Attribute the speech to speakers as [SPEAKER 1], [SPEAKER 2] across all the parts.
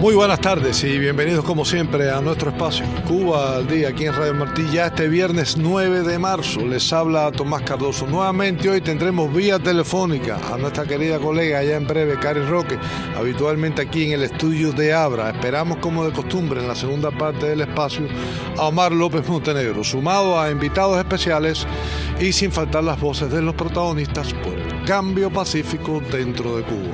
[SPEAKER 1] Muy buenas tardes y bienvenidos como siempre a nuestro espacio Cuba al Día aquí en Radio Martí. Ya este viernes 9 de marzo les habla Tomás Cardoso. Nuevamente hoy tendremos vía telefónica a nuestra querida colega allá en breve, Cari Roque, habitualmente aquí en el estudio de Abra. Esperamos como de costumbre en la segunda parte del espacio a Omar López Montenegro, sumado a invitados especiales y sin faltar las voces de los protagonistas por el cambio pacífico dentro de Cuba.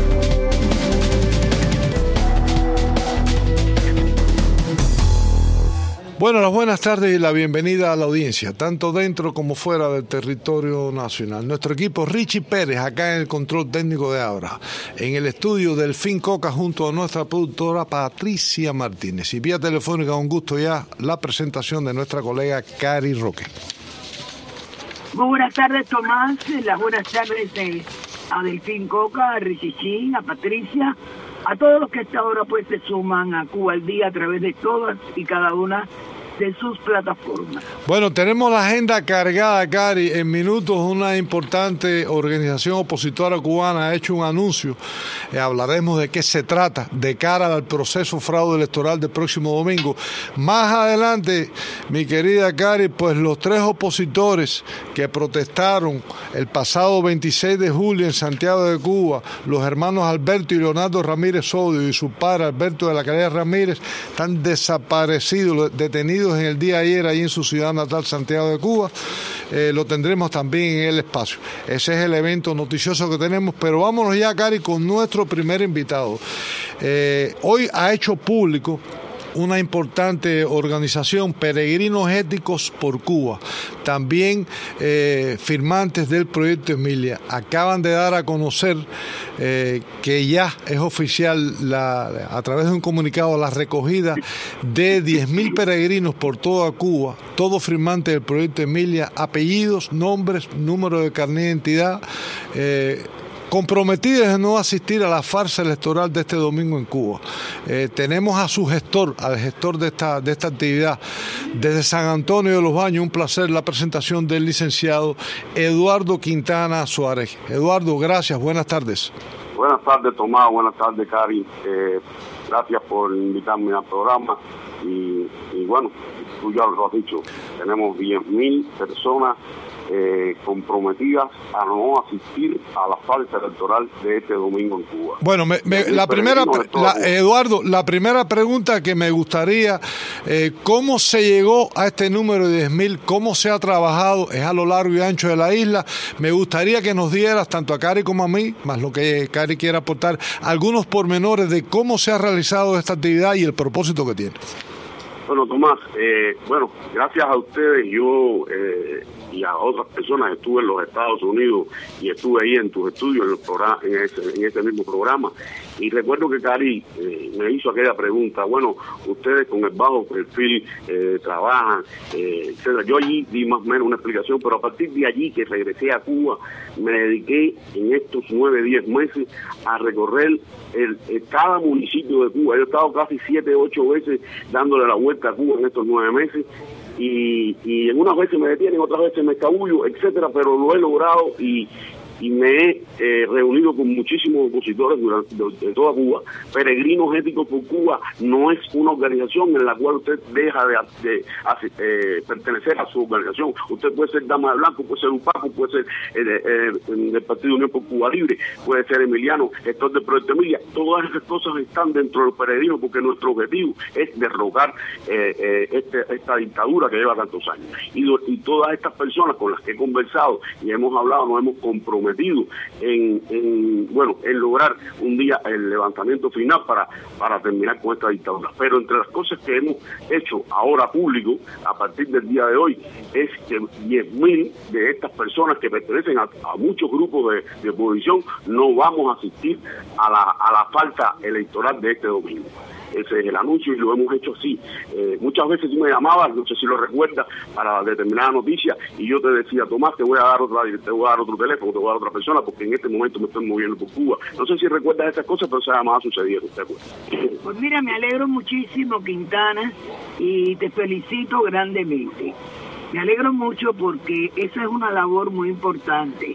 [SPEAKER 1] Bueno, las buenas tardes y la bienvenida a la audiencia, tanto dentro como fuera del territorio nacional. Nuestro equipo Richie Pérez, acá en el control técnico de Abra, en el estudio Delfín Coca, junto a nuestra productora Patricia Martínez. Y vía telefónica, un gusto ya, la presentación de nuestra colega Cari Roque.
[SPEAKER 2] Muy buenas tardes, Tomás. Las buenas tardes a Delfín Coca, a Richie Chin, a Patricia, a todos los que a esta hora pues se suman a Cuba al Día a través de todas y cada una de sus plataformas. Bueno, tenemos la agenda cargada, Cari. En minutos una importante organización opositora cubana ha hecho un anuncio. Hablaremos de qué se trata de cara al proceso fraude electoral del próximo domingo. Más adelante, mi querida Cari, pues los tres opositores que protestaron el pasado 26 de julio en Santiago de Cuba, los hermanos Alberto y Leonardo Ramírez Odio y su padre Alberto de la Calle Ramírez, están desaparecidos, detenidos en el día de ayer ahí en su ciudad natal, Santiago de Cuba. Lo tendremos también en el espacio. Ese es el evento noticioso que tenemos, pero vámonos ya, Cari, con nuestro primer invitado. Hoy ha hecho público una importante organización, Peregrinos Éticos por Cuba, también firmantes del proyecto Emilia, acaban de dar a conocer que ya es oficial a través de un comunicado la recogida de 10.000 peregrinos por toda Cuba, todos firmantes del proyecto Emilia, apellidos, nombres, número de carnet de identidad, comprometidos en no asistir a la farsa electoral de este domingo en Cuba. Tenemos a su gestor, al gestor de esta actividad, desde San Antonio de los Baños. Un placer la presentación del licenciado Eduardo Quintana Suárez. Eduardo, gracias, buenas tardes.
[SPEAKER 3] Buenas tardes, Tomás, buenas tardes, Cari. Gracias por invitarme al programa y bueno, tú ya lo has dicho, tenemos 10.000 personas comprometidas a no asistir a la farsa electoral de este domingo en Cuba.
[SPEAKER 1] Bueno, Eduardo, la primera pregunta que me gustaría, ¿cómo se llegó a este número de 10.000? ¿Cómo se ha trabajado? Es a lo largo y ancho de la isla. Me gustaría que nos dieras, tanto a Cari como a mí, más lo que Cari quiera aportar, algunos pormenores de cómo se ha realizado esta actividad y el propósito que tiene.
[SPEAKER 3] Bueno, Tomás, gracias a ustedes, yo y a otras personas estuve en los Estados Unidos y estuve ahí en tus estudios en ese mismo programa, y recuerdo que Cari me hizo aquella pregunta. Bueno, ustedes con el bajo perfil trabajan, etcétera. Yo allí di más o menos una explicación, pero a partir de allí que regresé a Cuba, me dediqué en estos 9-10 meses a recorrer cada municipio de Cuba. Yo he estado casi 7-8 veces dándole la vuelta a Cuba en estos 9 meses, y en unas veces me detienen, otras veces me escabullo, etcétera, pero lo he logrado y me he reunido con muchísimos opositores de toda Cuba. Peregrinos Éticos por Cuba no es una organización en la cual usted deja de pertenecer a su organización. Usted puede ser Dama de Blanco, puede ser UPACO, puede ser del Partido Unión por Cuba Libre, puede ser emiliano, gestor del proyecto Emilia. Todas esas cosas están dentro de los peregrinos porque nuestro objetivo es derrocar esta dictadura que lleva tantos años. Y todas estas personas con las que he conversado y hemos hablado, nos hemos comprometido en lograr un día el levantamiento final para terminar con esta dictadura. Pero entre las cosas que hemos hecho ahora público, a partir del día de hoy, es que 10.000 de estas personas que pertenecen a muchos grupos de oposición no vamos a asistir a la falta electoral de este domingo. Ese es el anuncio y lo hemos hecho así. Muchas veces tú me llamabas, no sé si lo recuerdas, para determinada noticia, y yo te decía, Tomás, te voy a dar otro teléfono, te voy a dar otra persona, porque en este momento me estoy moviendo por Cuba. No sé si recuerdas esas cosas, pero esas llamadas sucedieron, ¿te acuerdas?
[SPEAKER 2] Pues mira, me alegro muchísimo, Quintana, y te felicito grandemente. Me alegro mucho porque esa es una labor muy importante.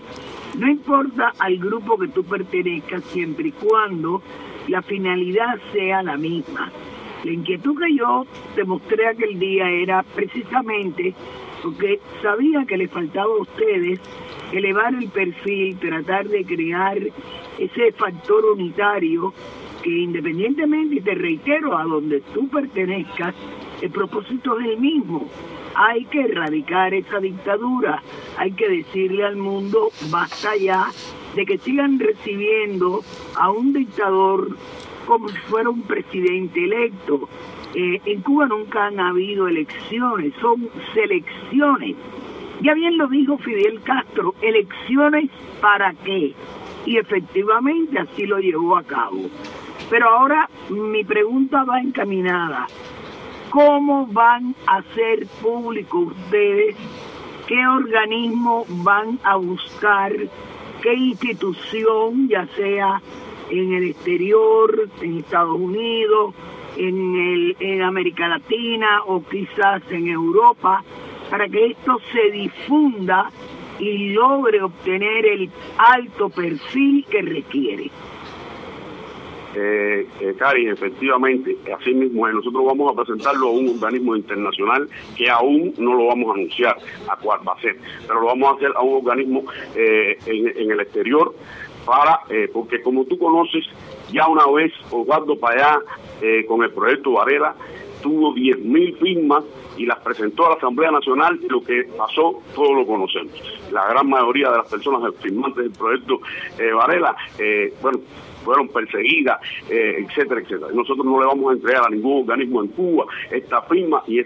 [SPEAKER 2] No importa al grupo que tú pertenezcas, siempre y cuando la finalidad sea la misma. La inquietud que yo te mostré aquel día era precisamente porque sabía que les faltaba a ustedes elevar el perfil, tratar de crear ese factor unitario que independientemente, y te reitero, a donde tú pertenezcas, el propósito es el mismo. Hay que erradicar esa dictadura, hay que decirle al mundo, basta ya de que sigan recibiendo a un dictador como si fuera un presidente electo. En Cuba nunca han habido elecciones, son selecciones. Ya bien lo dijo Fidel Castro, ¿elecciones para qué? Y efectivamente así lo llevó a cabo. Pero ahora mi pregunta va encaminada. ¿Cómo van a hacer público ustedes? ¿Qué organismo van a buscar? ¿Qué institución, ya sea en el exterior, en Estados Unidos, en América Latina o quizás en Europa, para que esto se difunda y logre obtener el alto perfil que requiere?
[SPEAKER 3] Cari, efectivamente, así mismo es. Nosotros vamos a presentarlo a un organismo internacional que aún no lo vamos a anunciar a cuál va a ser, pero lo vamos a hacer a un organismo en el exterior porque como tú conoces, ya una vez Osvaldo Payá con el proyecto Varela tuvo 10.000 firmas y las presentó a la Asamblea Nacional, y lo que pasó todos lo conocemos. La gran mayoría de las personas firmantes del proyecto Varela, fueron perseguidas, etcétera, etcétera. Nosotros no le vamos a entregar a ningún organismo en Cuba esta firma y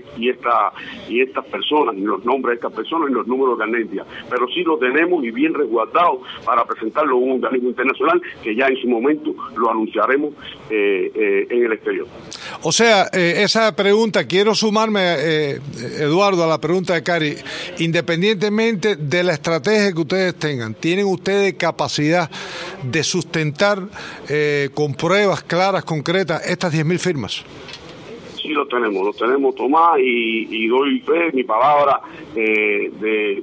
[SPEAKER 3] estas personas, ni los nombres de estas personas, ni los números de carnet, pero sí lo tenemos y bien resguardado para presentarlo a un organismo internacional que ya en su momento lo anunciaremos en el exterior.
[SPEAKER 1] O sea, esa pregunta, quiero sumarme, Eduardo, a la pregunta de Cari. Independientemente de la estrategia que ustedes tengan, ¿tienen ustedes capacidad de sustentar con pruebas claras, concretas, estas 10.000 firmas?
[SPEAKER 3] Sí, lo tenemos, Tomás, y doy fe, mi palabra de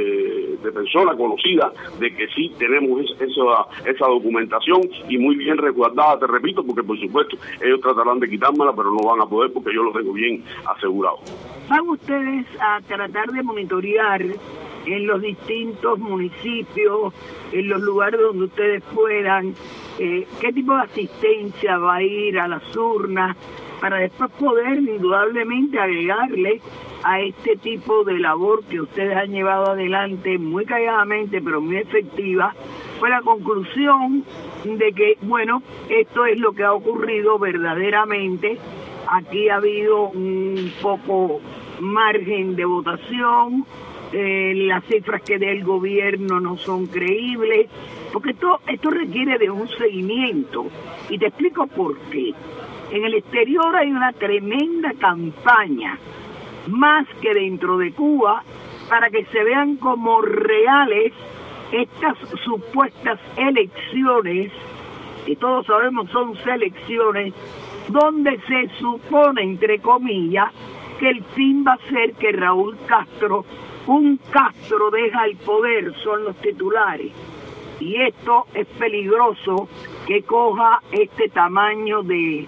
[SPEAKER 3] persona conocida, de que sí tenemos esa documentación y muy bien resguardada, te repito, porque por supuesto ellos tratarán de quitármela, pero no van a poder porque yo lo tengo bien asegurado.
[SPEAKER 2] ¿Van ustedes a tratar de monitorear en los distintos municipios, en los lugares donde ustedes puedan, qué tipo de asistencia va a ir a las urnas, para después poder indudablemente agregarle a este tipo de labor que ustedes han llevado adelante muy calladamente, pero muy efectiva, fue la conclusión de que, bueno, esto es lo que ha ocurrido verdaderamente? Aquí ha habido un poco margen de votación, las cifras que da el gobierno no son creíbles, porque esto requiere de un seguimiento, y te explico por qué. En el exterior hay una tremenda campaña, más que dentro de Cuba, para que se vean como reales estas supuestas elecciones, que todos sabemos son selecciones, donde se supone, entre comillas, que el fin va a ser que Raúl Castro, un Castro deja el poder, son los titulares. Y esto es peligroso que coja este tamaño de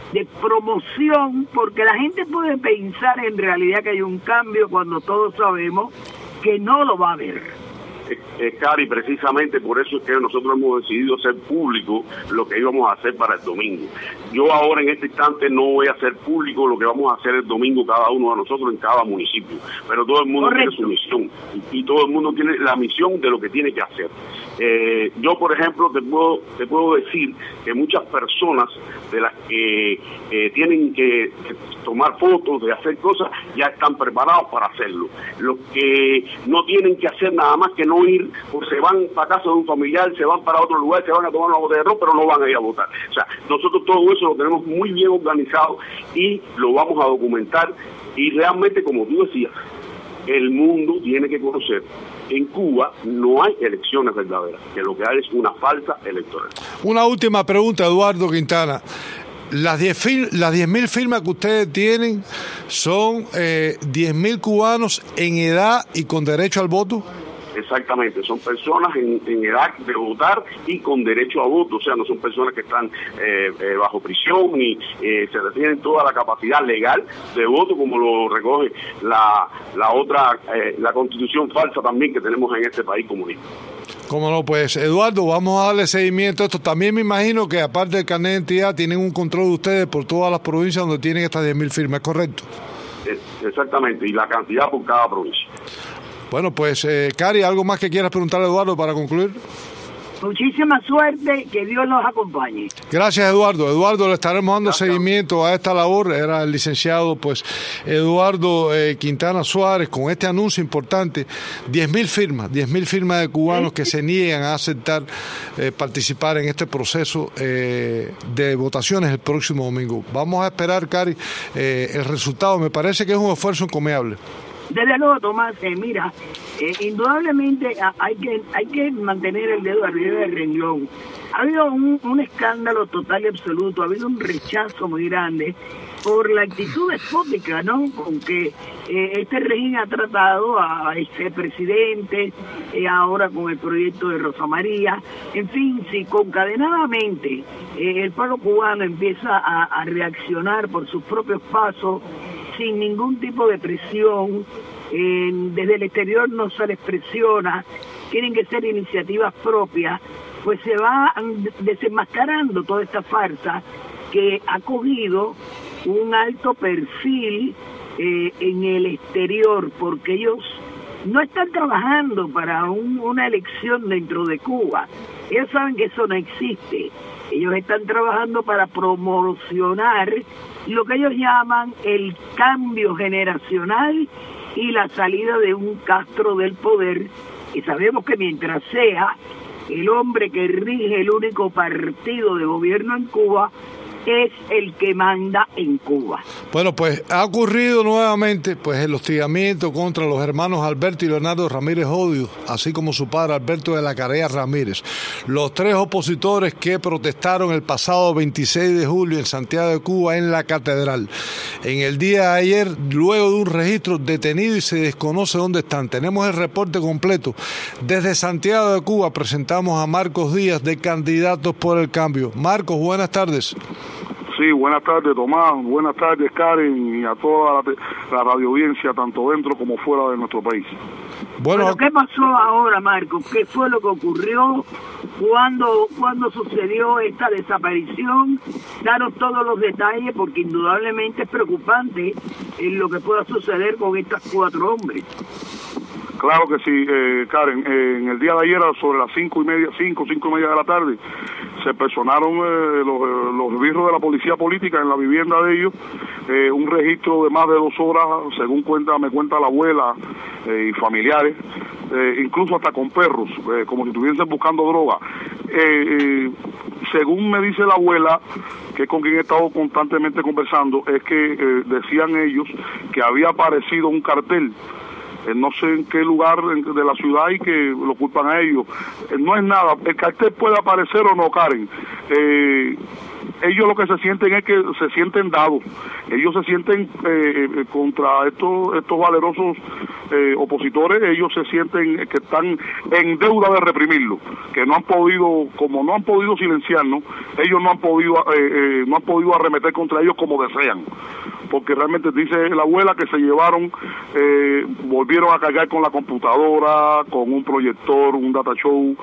[SPEAKER 2] promoción, porque la gente puede pensar en realidad que hay un cambio cuando todos sabemos que no lo va a haber.
[SPEAKER 3] Cari, precisamente por eso es que nosotros hemos decidido hacer público lo que íbamos a hacer para el domingo. Yo ahora en este instante no voy a hacer público lo que vamos a hacer el domingo cada uno de nosotros en cada municipio, pero todo el mundo tiene su misión y todo el mundo tiene la misión de lo que tiene que hacer. Yo, por ejemplo, te puedo decir que muchas personas de las que tienen que tomar fotos, de hacer cosas, ya están preparados para hacerlo. Los que no tienen que hacer nada más que no ir, pues se van para casa de un familiar, se van para otro lugar, se van a tomar una botella de arroz, pero no van a ir a votar. O sea, nosotros todo eso lo tenemos muy bien organizado y lo vamos a documentar, y realmente, como tú decías, el mundo tiene que conocer. En Cuba no hay elecciones verdaderas, que lo que hay es una falsa electoral.
[SPEAKER 1] Una última pregunta, Eduardo Quintana. Las 10.000 firmas que ustedes tienen son 10.000 cubanos en edad y con derecho al voto.
[SPEAKER 3] Exactamente, son personas en edad de votar y con derecho a voto, o sea, no son personas que están bajo prisión ni se tienen toda la capacidad legal de voto, como lo recoge la Constitución falsa también que tenemos en este país comunista.
[SPEAKER 1] Cómo no, pues Eduardo, vamos a darle seguimiento a esto. También me imagino que aparte del carnet de identidad tienen un control de ustedes por todas las provincias donde tienen estas 10.000 firmas, ¿correcto?
[SPEAKER 3] Exactamente, y la cantidad por cada provincia.
[SPEAKER 1] Bueno, pues Cari, ¿algo más que quieras preguntarle a Eduardo para concluir?
[SPEAKER 2] Muchísima suerte, que Dios los acompañe.
[SPEAKER 1] Gracias, Eduardo. Eduardo, le estaremos dando seguimiento a esta labor. Era el licenciado, pues, Eduardo Quintana Suárez, con este anuncio importante. 10.000 firmas de cubanos que se niegan a aceptar participar en este proceso de votaciones el próximo domingo. Vamos a esperar, Cari, el resultado. Me parece que es un esfuerzo encomiable.
[SPEAKER 2] Desde luego, Tomás, mira, indudablemente hay que mantener el dedo arriba del renglón. Ha habido un escándalo total y absoluto, ha habido un rechazo muy grande por la actitud despótica, ¿no?, con que este régimen ha tratado a este presidente, ahora con el proyecto de Rosa María. En fin, si concadenadamente el pueblo cubano empieza a reaccionar por sus propios pasos, sin ningún tipo de presión, desde el exterior no se les presiona, tienen que ser iniciativas propias, pues se va desenmascarando toda esta farsa que ha cogido un alto perfil en el exterior, porque ellos no están trabajando para una elección dentro de Cuba. Ellos saben que eso no existe. Ellos están trabajando para promocionar lo que ellos llaman el cambio generacional y la salida de un Castro del poder, y sabemos que mientras sea el hombre que rige el único partido de gobierno en Cuba, es el que manda en Cuba.
[SPEAKER 1] Bueno, pues ha ocurrido nuevamente pues el hostigamiento contra los hermanos Alberto y Leonardo Ramírez Odio, así como su padre Alberto de la Carea Ramírez. Los tres opositores que protestaron el pasado 26 de julio en Santiago de Cuba en la Catedral. En el día de ayer, luego de un registro, detenido y se desconoce dónde están. Tenemos el reporte completo. Desde Santiago de Cuba presentamos a Marcos Díaz de Candidatos por el Cambio. Marcos, buenas tardes.
[SPEAKER 4] Sí, buenas tardes, Tomás, buenas tardes, Karen, y a toda la radioaudiencia, tanto dentro como fuera de nuestro país.
[SPEAKER 2] Bueno, ¿qué pasó ahora, Marcos? ¿Qué fue lo que ocurrió? ¿Cuándo sucedió esta desaparición? Danos todos los detalles, porque indudablemente es preocupante lo que pueda suceder con estos 4 hombres.
[SPEAKER 4] Claro que sí, Karen. En el día de ayer, sobre las 5:30 de la tarde, se personaron los esbirros de la policía política en la vivienda de ellos, un registro de más de 2 horas, según me cuenta la abuela y familiares, incluso hasta con perros, como si estuviesen buscando droga. Según me dice la abuela, que es con quien he estado constantemente conversando, es que decían ellos que había aparecido un cartel, no sé en qué lugar de la ciudad, y que lo culpan a ellos. No es nada, el cartel puede aparecer o no, Karen. Ellos lo que se sienten es que se sienten dados. Ellos se sienten contra estos valerosos opositores. Ellos se sienten que están en deuda de reprimirlo, que no han podido, como no han podido silenciarnos, ellos no han podido arremeter contra ellos como desean, porque realmente dice la abuela que se llevaron, volvieron a cargar con la computadora, con un proyector, un data show,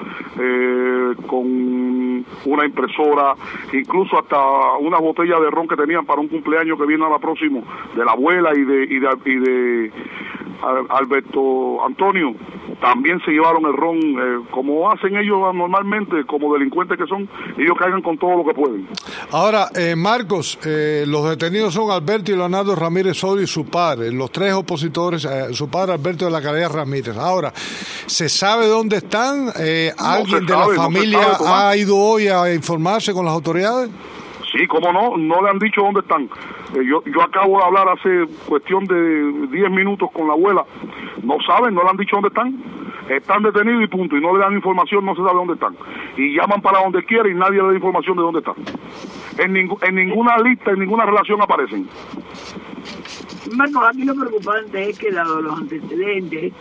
[SPEAKER 4] con una impresora, incluso hasta una botella de ron que tenían para un cumpleaños que viene ahora próximo de la abuela y de Alberto Antonio. También se llevaron el ron, como hacen ellos normalmente, como delincuentes que son, ellos cargan con todo lo que pueden.
[SPEAKER 1] Ahora, Marcos, los detenidos son Alberto y Leonardo Ramírez Odio y su padre, los 3 opositores, su padre Alberto de la Carea Ramírez. Ahora, ¿se sabe dónde están? ¿Alguien de la familia ha ido hoy a informarse con las autoridades?
[SPEAKER 4] Sí, cómo no le han dicho dónde están. Yo acabo de hablar hace cuestión de 10 minutos con la abuela. No saben, no le han dicho dónde están. Están detenidos y punto. Y no le dan información, no se sabe dónde están. Y llaman para donde quiera y nadie le da información de dónde están. En ninguna lista, en ninguna relación aparecen.
[SPEAKER 2] Marcos, aquí lo preocupante es que, dado los antecedentes,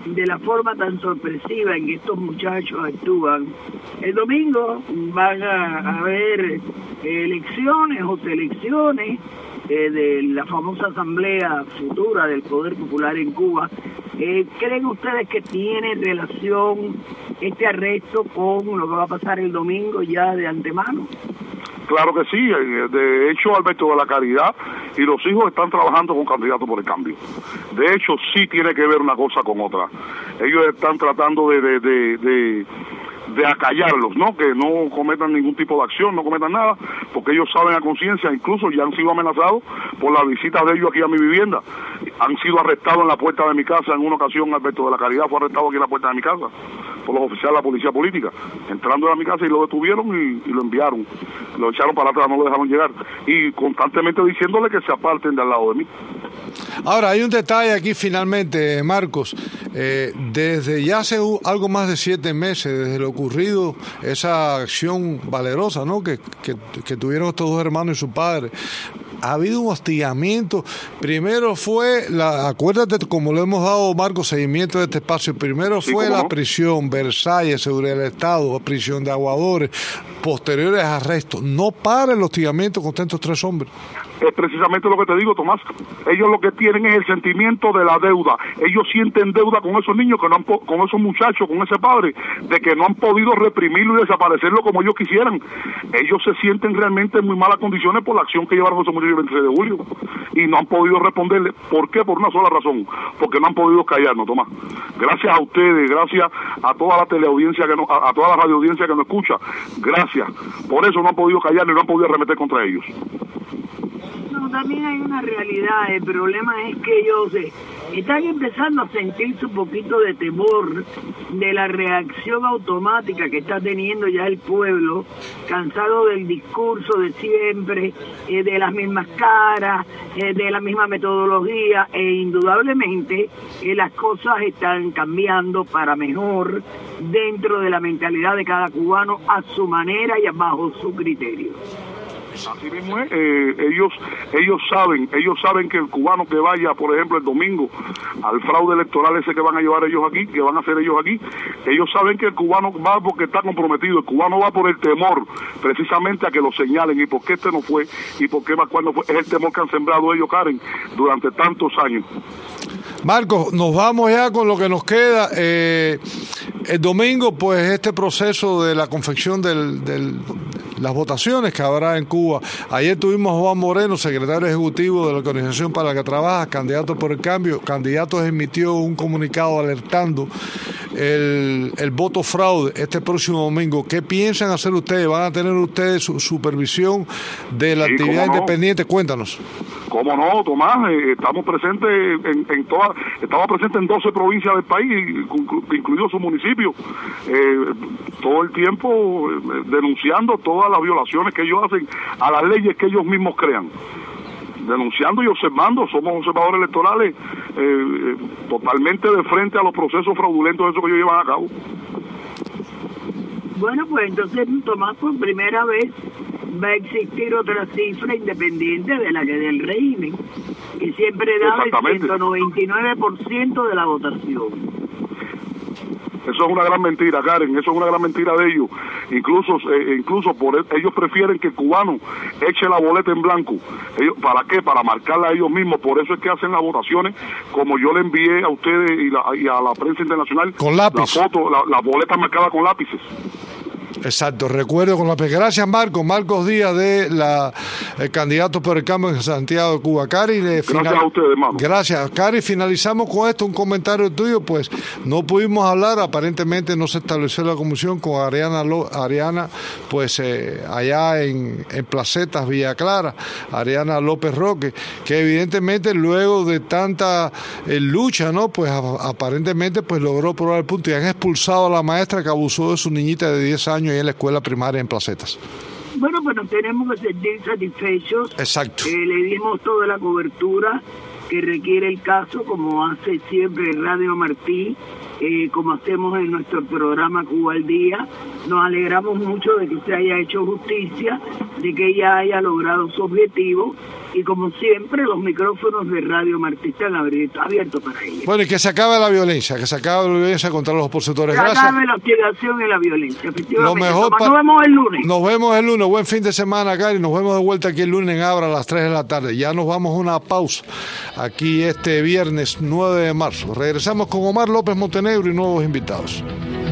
[SPEAKER 2] de la forma tan sorpresiva en que estos muchachos actúan. El domingo van a haber elecciones o selecciones de la famosa Asamblea Futura del Poder Popular en Cuba. ¿Creen ustedes que tiene relación este arresto con lo que va a pasar el domingo ya de antemano?
[SPEAKER 4] Claro que sí, de hecho Alberto de la Caridad y los hijos están trabajando con Candidatos por el Cambio. De hecho sí tiene que ver una cosa con otra. Ellos están tratando de acallarlos, ¿no? Que no cometan ningún tipo de acción, no cometan nada, porque ellos saben a conciencia, incluso ya han sido amenazados por la visita de ellos aquí a mi vivienda. Han sido arrestados en la puerta de mi casa, en una ocasión Alberto de la Caridad fue arrestado aquí en la puerta de mi casa por los oficiales de la policía política, entrando a mi casa y lo detuvieron y lo enviaron, lo echaron para atrás, no lo dejaron llegar, y constantemente diciéndole que se aparten de al lado de mí.
[SPEAKER 1] Ahora, hay un detalle aquí finalmente, Marcos. Desde ya hace algo más de 7 meses, desde lo ocurrido, esa acción valerosa, ¿no?, que tuvieron estos dos hermanos y su padre, ha habido un hostigamiento. Primero fue, acuérdate como le hemos dado, Marcos, seguimiento de este espacio, primero
[SPEAKER 4] sí,
[SPEAKER 1] fue la
[SPEAKER 4] no.
[SPEAKER 1] prisión, Versalles, seguridad del Estado, prisión de Aguadores, posteriores arrestos. No para el hostigamiento contra estos 3 hombres.
[SPEAKER 4] Es precisamente lo que te digo, Tomás. Ellos lo que tienen es el sentimiento de la deuda. Ellos sienten deuda con esos niños, que no han con esos muchachos, con ese padre, de que no han podido reprimirlo y desaparecerlo como ellos quisieran. Ellos se sienten realmente en muy malas condiciones por la acción que llevaron esos muchachos el 26 de julio. Y no han podido responderle. ¿Por qué? Por una sola razón. Porque no han podido callarnos, Tomás. Gracias a ustedes, gracias a toda la teleaudiencia, a toda la radioaudiencia que nos escucha. Gracias. Por eso no han podido callarnos y no han podido arremeter contra ellos.
[SPEAKER 2] No, también hay una realidad. El problema es que ellos están empezando a sentirse un poquito de temor de la reacción automática que está teniendo ya el pueblo, cansado del discurso de siempre, de las mismas caras, de la misma metodología, e indudablemente las cosas están cambiando para mejor dentro de la mentalidad de cada cubano, a su manera y bajo su criterio.
[SPEAKER 4] Así mismo es, ellos saben que el cubano que vaya, por ejemplo, el domingo al fraude electoral ese que van a llevar ellos aquí, que van a hacer ellos aquí, ellos saben que el cubano va porque está comprometido, el cubano va por el temor, precisamente a que lo señalen, y por qué este no fue, y por qué más cuando fue, es el temor que han sembrado ellos, Karen, durante tantos años.
[SPEAKER 1] Marcos, nos vamos ya con lo que nos queda. El domingo, pues, este proceso de la confección las votaciones que habrá en Cuba. Ayer tuvimos a Juan Moreno, secretario ejecutivo de la organización para la que trabaja, Candidatos por el Cambio. Candidatos emitió un comunicado alertando el voto fraude este próximo domingo. ¿Qué piensan hacer ustedes? ¿Van a tener ustedes su supervisión de la actividad independiente? Cuéntanos.
[SPEAKER 4] ¿Cómo no, Tomás? Estamos presentes estamos presentes en 12 provincias del país, incluidos sus municipios, todo el tiempo denunciando todas las violaciones que ellos hacen a las leyes que ellos mismos crean. Denunciando y observando, somos observadores electorales totalmente de frente a los procesos fraudulentos esos que ellos llevan a cabo.
[SPEAKER 2] Bueno, pues entonces, Tomás, por primera vez va a existir otra cifra independiente de la que del régimen, que siempre da el 199% de la votación.
[SPEAKER 4] Eso es una gran mentira, Karen, eso es una gran mentira de ellos. Incluso ellos prefieren que el cubano eche la boleta en blanco. ¿Para qué? Para marcarla a ellos mismos. Por eso es que hacen las votaciones, como yo le envié a ustedes y a la prensa internacional,
[SPEAKER 1] con lápiz.
[SPEAKER 4] La foto, la boleta marcada con lápices.
[SPEAKER 1] Exacto, recuerdo con la... Gracias, Marcos Díaz, de el Candidato por el Cambio en Santiago de Cuba. Cari,
[SPEAKER 4] gracias a ustedes, hermano.
[SPEAKER 1] Gracias, Cari. Finalizamos con esto, un comentario tuyo. Pues no pudimos hablar, aparentemente no se estableció la comisión con Ariana, pues allá en Placetas, Villa Clara, Ariana López Roque, que evidentemente luego de tanta lucha, ¿no? Pues aparentemente pues logró probar el punto y han expulsado a la maestra que abusó de su niñita de 10 años y en la escuela primaria en Placetas.
[SPEAKER 2] Bueno, pues nos tenemos que sentir satisfechos.
[SPEAKER 1] Exacto.
[SPEAKER 2] Le dimos toda la cobertura que requiere el caso, como hace siempre Radio Martí, como hacemos en nuestro programa Cuba al Día. Nos alegramos mucho de que se haya hecho justicia, de que ella haya logrado su objetivo, y como siempre los micrófonos de Radio Martí están abiertos para ellos.
[SPEAKER 1] Bueno, y que se acabe la violencia, contra los opositores.
[SPEAKER 2] Que
[SPEAKER 1] Gracias.
[SPEAKER 2] acabe la hostigación y la violencia, efectivamente.
[SPEAKER 1] Lo mejor
[SPEAKER 2] Nos vemos el lunes.
[SPEAKER 1] Nos vemos el lunes. Buen fin de semana, Gary. Nos vemos de vuelta aquí el lunes en Abra a las 3 de la tarde. Ya nos vamos a una pausa aquí este viernes 9 de marzo. Regresamos con Omar López Montenegro y nuevos invitados.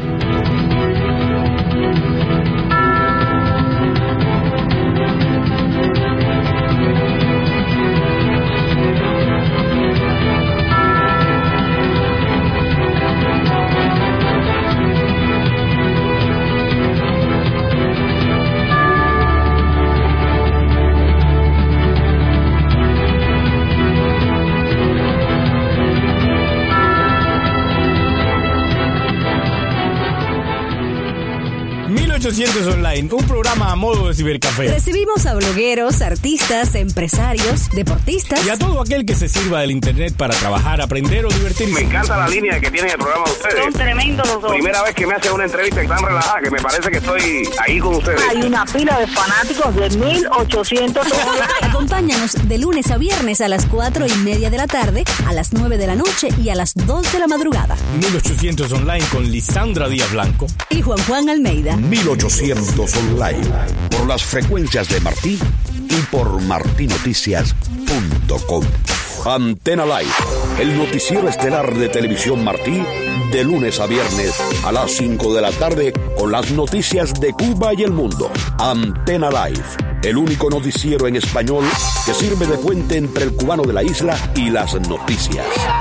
[SPEAKER 5] Online, un programa a modo de cibercafé.
[SPEAKER 6] Recibimos a blogueros, artistas, empresarios, deportistas
[SPEAKER 5] y a todo aquel que se sirva del internet para trabajar, aprender o divertirse.
[SPEAKER 7] Me encanta la línea que tienen el programa de ustedes.
[SPEAKER 8] Son tremendos los dos.
[SPEAKER 7] Primera vez que me hacen una entrevista tan relajada que me parece que estoy ahí con ustedes.
[SPEAKER 8] Hay una pila de fanáticos de 1800 online.
[SPEAKER 6] Acompáñanos de lunes a viernes a las 4:30 de la tarde, a las 9 de la noche y a las 2 de la madrugada.
[SPEAKER 5] 1800 Online con Lisandra Díaz Blanco
[SPEAKER 6] y Juan Almeida.
[SPEAKER 9] 1800 Online, por las frecuencias de Martí y por martinoticias.com. Antena Live, el noticiero estelar de Televisión Martí, de lunes a viernes a las 5 de la tarde con las noticias de Cuba y el mundo. Antena Live, el único noticiero en español que sirve de puente entre el cubano de la isla y las noticias.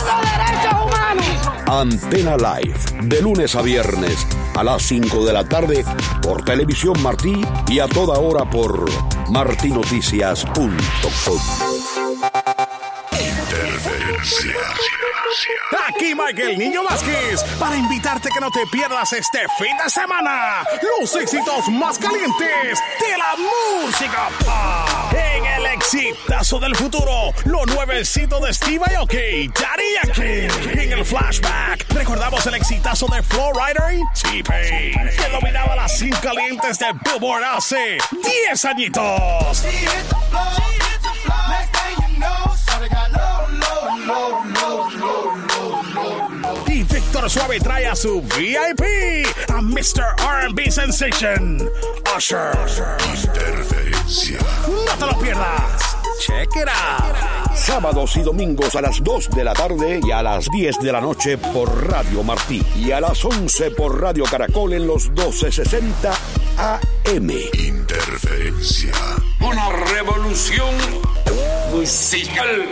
[SPEAKER 9] Antena Live, de lunes a viernes a las 5 de la tarde por Televisión Martí y a toda hora por martinoticias.com.
[SPEAKER 10] Interferencia. Aquí Michael Niño Vázquez para invitarte que no te pierdas este fin de semana los éxitos más calientes de la música pop. En el exitazo del futuro, lo nuevecito de Steve Aoki, Daddy Yankee. En el flashback, recordamos el exitazo de Flo Rida y T-Pain, que dominaba las 5 calientes de Billboard hace 10 añitos. Y Víctor Suave trae a su VIP, a Mr. R&B Sensation, Usher. Interferencia. No te lo pierdas. Check it out.
[SPEAKER 9] Sábados y domingos a las 2 de la tarde y a las 10 de la noche por Radio Martí. Y a las 11 por Radio Caracol en los 1260 AM.
[SPEAKER 10] Interferencia. Una revolución musical.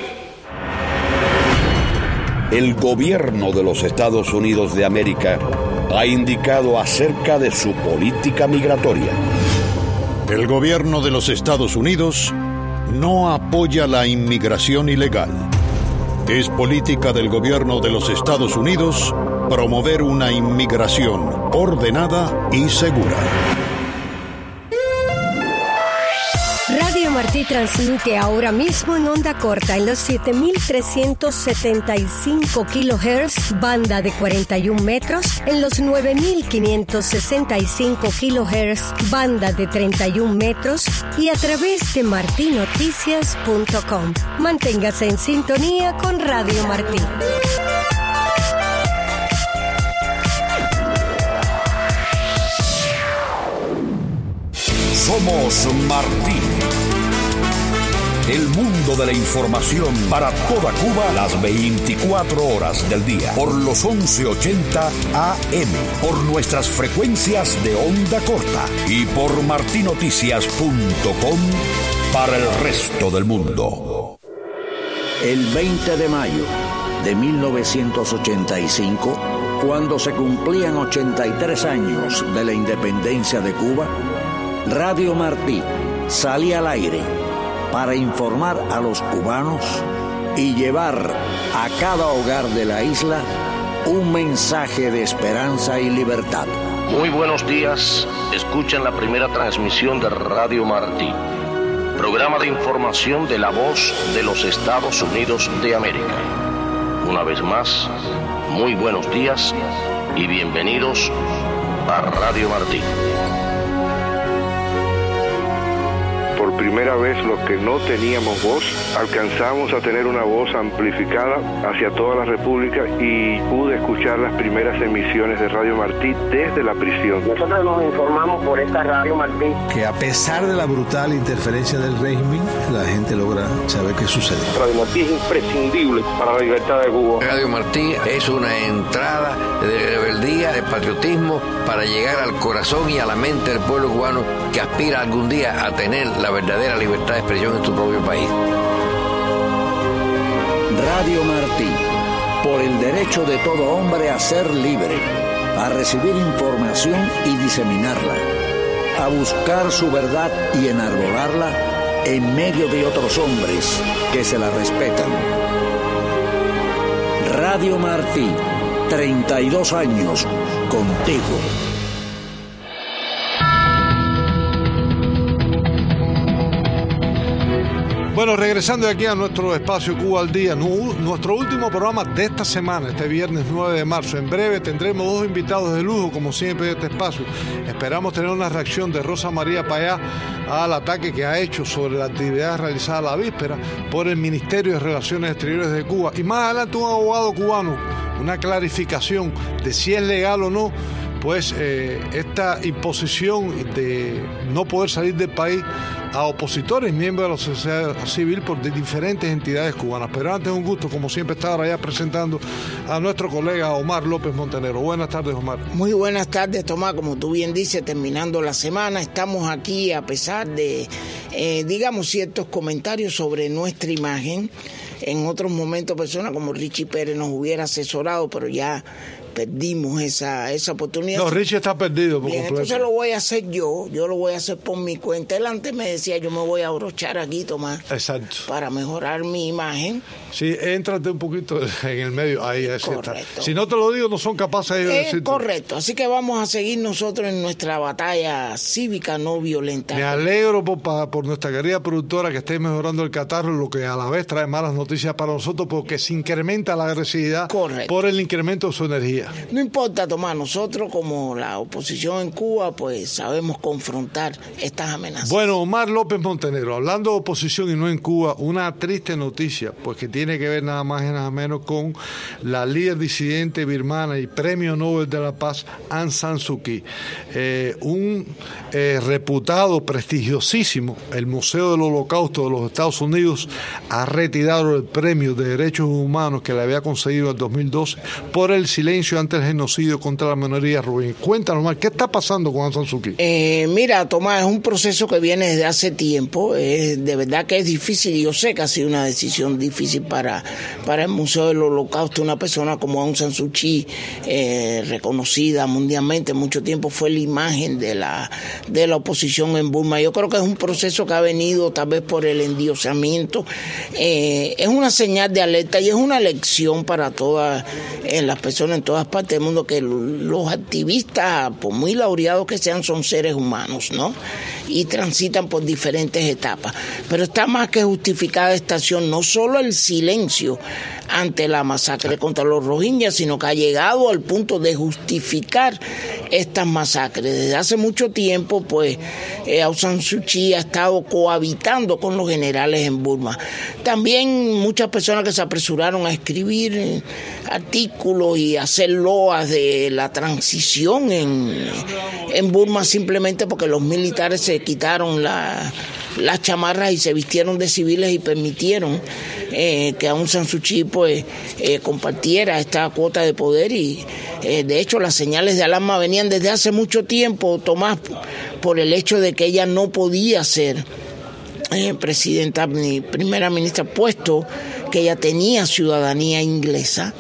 [SPEAKER 9] El gobierno de los Estados Unidos de América ha indicado acerca de su política migratoria.
[SPEAKER 11] El gobierno de los Estados Unidos no apoya la inmigración ilegal. Es política del gobierno de los Estados Unidos promover una inmigración ordenada y segura.
[SPEAKER 12] Radio Martí transmite ahora mismo en onda corta en los 7.375 kHz, banda de 41 metros, en los 9.565 kHz, banda de 31 metros y a través de martinoticias.com. Manténgase en sintonía con Radio Martí.
[SPEAKER 9] Somos Martí. El mundo de la información para toda Cuba las 24 horas del día. Por los 1180 AM. Por nuestras frecuencias de onda corta. Y por martinoticias.com para el resto del mundo.
[SPEAKER 13] El 20 de mayo de 1985, cuando se cumplían 83 años de la independencia de Cuba, Radio Martí salía al aire para informar a los cubanos y llevar a cada hogar de la isla un mensaje de esperanza y libertad.
[SPEAKER 14] Muy buenos días, escuchan la primera transmisión de Radio Martí, programa de información de la voz de los Estados Unidos de América. Una vez más, muy buenos días y bienvenidos a Radio Martí.
[SPEAKER 3] Por primera
[SPEAKER 15] primera vez los que no teníamos voz, alcanzamos a tener una voz amplificada hacia toda la República y pude escuchar las primeras emisiones de Radio Martí desde la prisión.
[SPEAKER 16] Nosotros nos informamos por esta Radio Martí
[SPEAKER 17] que a pesar de la brutal interferencia del régimen, la gente logra saber qué sucede.
[SPEAKER 16] Radio Martí es imprescindible para la libertad de Cuba.
[SPEAKER 18] Radio Martí es una entrada de rebeldía, de patriotismo, para llegar al corazón y a la mente del pueblo cubano que aspira algún día a tener la verdadera libertad de expresión en su propio país.
[SPEAKER 13] Radio Martí, por el derecho de todo hombre a ser libre, a recibir información y diseminarla, a buscar su verdad y enarbolarla en medio de otros hombres que se la respetan. Radio Martí, 32 años contigo.
[SPEAKER 1] Bueno, regresando aquí a nuestro espacio Cuba al Día, nuestro último programa de esta semana, este viernes 9 de marzo. En breve tendremos 2 invitados de lujo, como siempre, de este espacio. Esperamos tener una reacción de Rosa María Payá al ataque que ha hecho sobre la actividad realizada la víspera por el Ministerio de Relaciones Exteriores de Cuba. Y más adelante un abogado cubano, una clarificación de si es legal o no, pues esta imposición de no poder salir del país a opositores, miembros de la sociedad civil por diferentes entidades cubanas. Pero antes, un gusto, como siempre, estar allá presentando a nuestro colega Omar López Montenegro. Buenas tardes, Omar.
[SPEAKER 19] Muy buenas tardes, Tomás. Como tú bien dices, terminando la semana, estamos aquí a pesar de, digamos, ciertos comentarios sobre nuestra imagen. En otros momentos, personas como Richie Pérez nos hubiera asesorado, pero ya perdimos esa oportunidad.
[SPEAKER 1] No, Richie está perdido por completo.
[SPEAKER 19] Entonces lo voy a hacer yo lo voy a hacer por mi cuenta. Él antes me decía, yo me voy a abrochar aquí, Tomás. Exacto. Para mejorar mi imagen.
[SPEAKER 1] Sí, éntrate un poquito en el medio, ahí
[SPEAKER 19] correcto.
[SPEAKER 1] Está. Si no te lo digo, no son capaces de decirte.
[SPEAKER 19] Correcto, así que vamos a seguir nosotros en nuestra batalla cívica no violenta.
[SPEAKER 1] Me alegro por nuestra querida productora que esté mejorando el catarro, lo que a la vez trae malas noticias para nosotros, porque se incrementa la agresividad. Correcto. Por el incremento de su energía.
[SPEAKER 19] No importa, Tomás, nosotros como la oposición en Cuba, pues sabemos confrontar estas amenazas.
[SPEAKER 1] Bueno, Omar López Montenegro, hablando de oposición y no en Cuba, una triste noticia, pues que tiene que ver nada más y nada menos con la líder disidente birmana y premio Nobel de la Paz, Aung San Suu Kyi. Un reputado, prestigiosísimo, el Museo del Holocausto de los Estados Unidos ha retirado el premio de Derechos Humanos que le había concedido en 2012 por el silencio ante el genocidio contra la minoría rohingya. Cuéntanos más, ¿qué está pasando con Aung San Suu Kyi?
[SPEAKER 19] Mira, Tomás, es un proceso que viene desde hace tiempo. De verdad que es difícil, y yo sé que ha sido una decisión difícil para el Museo del Holocausto. Una persona como Aung San Suu Kyi, reconocida mundialmente mucho tiempo, fue la imagen de la oposición en Burma. Yo creo que es un proceso que ha venido tal vez por el endiosamiento. Es una señal de alerta y es una lección para todas las personas en todas partes del mundo, que los activistas, por muy laureados que sean, son seres humanos, ¿no? Y transitan por diferentes etapas. Pero está más que justificada esta acción, no solo el silencio ante la masacre contra los rohingyas, sino que ha llegado al punto de justificar estas masacres. Desde hace mucho tiempo, pues, Aung San Suu Kyi ha estado cohabitando con los generales en Burma. También muchas personas que se apresuraron a escribir artículos y hacer loas de la transición en Burma, simplemente porque los militares se quitaron las chamarras y se vistieron de civiles y permitieron que Aung San Suu Kyi pues compartiera esta cuota de poder. Y de hecho las señales de alarma venían desde hace mucho tiempo, Tomás, por el hecho de que ella no podía ser presidenta ni primera ministra, puesto que ella tenía ciudadanía inglesa.